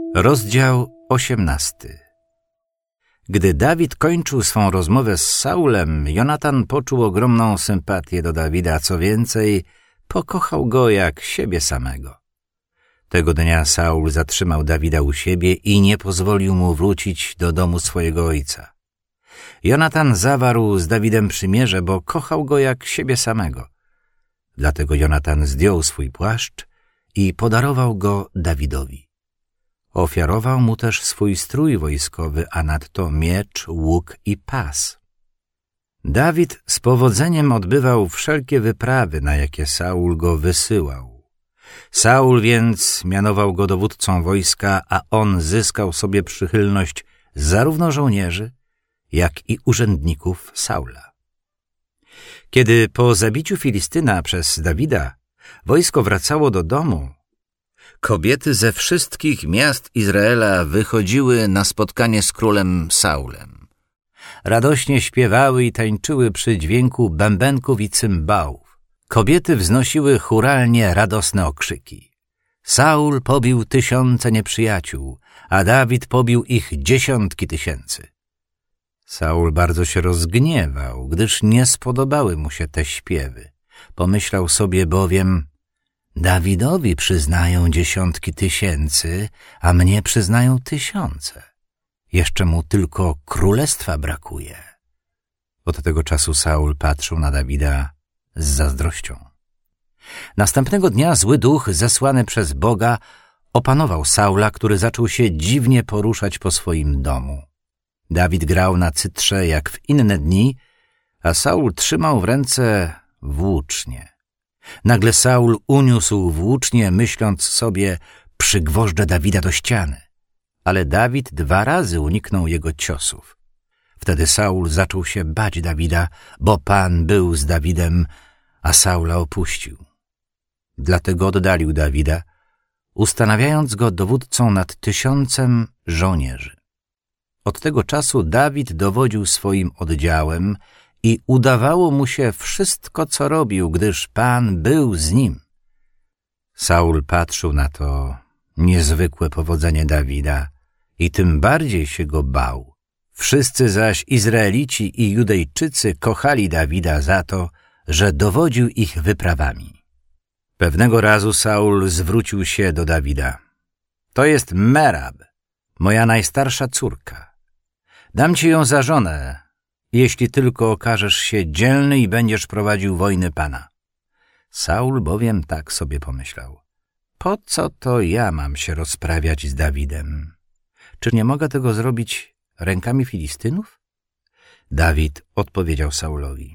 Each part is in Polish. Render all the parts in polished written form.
Rozdział 18. Gdy Dawid kończył swą rozmowę z Saulem, Jonatan poczuł ogromną sympatię do Dawida, a co więcej, pokochał go jak siebie samego. Tego dnia Saul zatrzymał Dawida u siebie i nie pozwolił mu wrócić do domu swojego ojca. Jonatan zawarł z Dawidem przymierze, bo kochał go jak siebie samego. Dlatego Jonatan zdjął swój płaszcz i podarował go Dawidowi. Ofiarował mu też swój strój wojskowy, a nadto miecz, łuk i pas. Dawid z powodzeniem odbywał wszelkie wyprawy, na jakie Saul go wysyłał. Saul więc mianował go dowódcą wojska, a on zyskał sobie przychylność zarówno żołnierzy, jak i urzędników Saula. Kiedy po zabiciu Filistyna przez Dawida wojsko wracało do domu, kobiety ze wszystkich miast Izraela wychodziły na spotkanie z królem Saulem. Radośnie śpiewały i tańczyły przy dźwięku bębenków i cymbałów. Kobiety wznosiły chóralnie radosne okrzyki. Saul pobił 1000 nieprzyjaciół, a Dawid pobił ich 10 tysięcy. Saul bardzo się rozgniewał, gdyż nie spodobały mu się te śpiewy. Pomyślał sobie bowiem: Dawidowi przyznają 10 tysięcy, a mnie przyznają 1000. Jeszcze mu tylko królestwa brakuje. Od tego czasu Saul patrzył na Dawida z zazdrością. Następnego dnia zły duch zesłany przez Boga opanował Saula, który zaczął się dziwnie poruszać po swoim domu. Dawid grał na cytrze jak w inne dni, a Saul trzymał w ręce włócznie. Nagle Saul uniósł włócznie, myśląc sobie: przygwożdżę Dawida do ściany. Ale Dawid 2 razy uniknął jego ciosów. Wtedy Saul zaczął się bać Dawida, bo Pan był z Dawidem, a Saula opuścił. Dlatego oddalił Dawida, ustanawiając go dowódcą nad 1000 żołnierzy. Od tego czasu Dawid dowodził swoim oddziałem i udawało mu się wszystko, co robił, gdyż Pan był z nim. Saul patrzył na to niezwykłe powodzenie Dawida i tym bardziej się go bał. Wszyscy zaś Izraelici i Judejczycy kochali Dawida za to, że dowodził ich wyprawami. Pewnego razu Saul zwrócił się do Dawida: to jest Merab, moja najstarsza córka. Dam ci ją za żonę, jeśli tylko okażesz się dzielny i będziesz prowadził wojny Pana. Saul bowiem tak sobie pomyślał: po co to ja mam się rozprawiać z Dawidem? Czy nie mogę tego zrobić rękami Filistynów? Dawid odpowiedział Saulowi: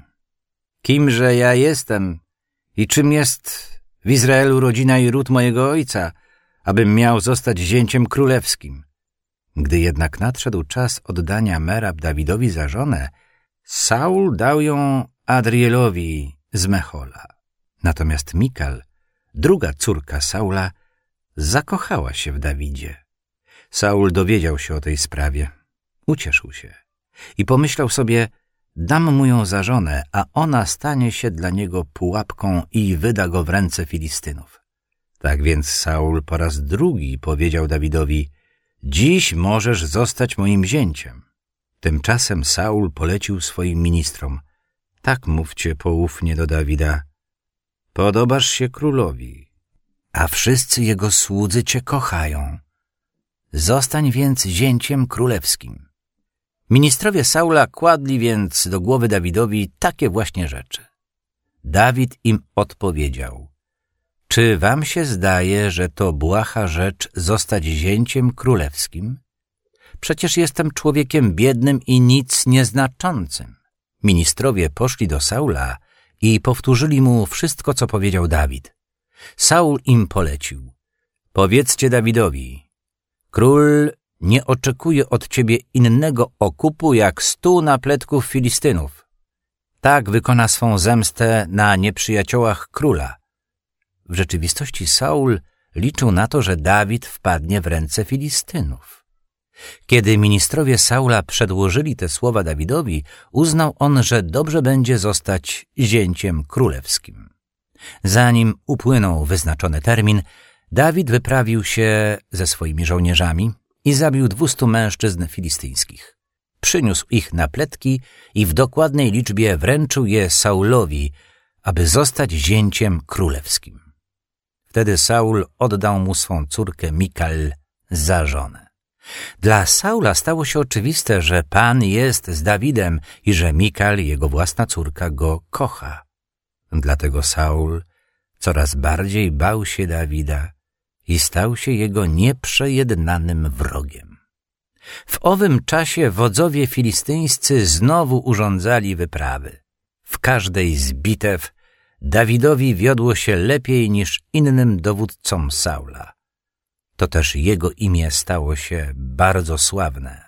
kimże ja jestem i czym jest w Izraelu rodzina i ród mojego ojca, abym miał zostać zięciem królewskim? Gdy jednak nadszedł czas oddania Merab Dawidowi za żonę, Saul dał ją Adrielowi z Mechola. Natomiast Mikal, druga córka Saula, zakochała się w Dawidzie. Saul dowiedział się o tej sprawie. Ucieszył się i pomyślał sobie: dam mu ją za żonę, a ona stanie się dla niego pułapką i wyda go w ręce Filistynów. Tak więc Saul po raz drugi powiedział Dawidowi: dziś możesz zostać moim zięciem. Tymczasem Saul polecił swoim ministrom: tak mówcie poufnie do Dawida: podobasz się królowi, a wszyscy jego słudzy cię kochają. Zostań więc zięciem królewskim. Ministrowie Saula kładli więc do głowy Dawidowi takie właśnie rzeczy. Dawid im odpowiedział: czy wam się zdaje, że to błaha rzecz zostać zięciem królewskim? Przecież jestem człowiekiem biednym i nic nieznaczącym. Ministrowie poszli do Saula i powtórzyli mu wszystko, co powiedział Dawid. Saul im polecił: powiedzcie Dawidowi: król nie oczekuje od ciebie innego okupu jak 100 napletków Filistynów. Tak wykona swą zemstę na nieprzyjaciołach króla. W rzeczywistości Saul liczył na to, że Dawid wpadnie w ręce Filistynów. Kiedy ministrowie Saula przedłożyli te słowa Dawidowi, uznał on, że dobrze będzie zostać zięciem królewskim. Zanim upłynął wyznaczony termin, Dawid wyprawił się ze swoimi żołnierzami i zabił 200 mężczyzn filistyńskich. Przyniósł ich na pletki i w dokładnej liczbie wręczył je Saulowi, aby zostać zięciem królewskim. Wtedy Saul oddał mu swą córkę Mikal za żonę. Dla Saula stało się oczywiste, że Pan jest z Dawidem i że Mikal, jego własna córka, go kocha. Dlatego Saul coraz bardziej bał się Dawida i stał się jego nieprzejednanym wrogiem. W owym czasie wodzowie filistyńscy znowu urządzali wyprawy. W każdej z bitew Dawidowi wiodło się lepiej niż innym dowódcom Saula. To też jego imię stało się bardzo sławne.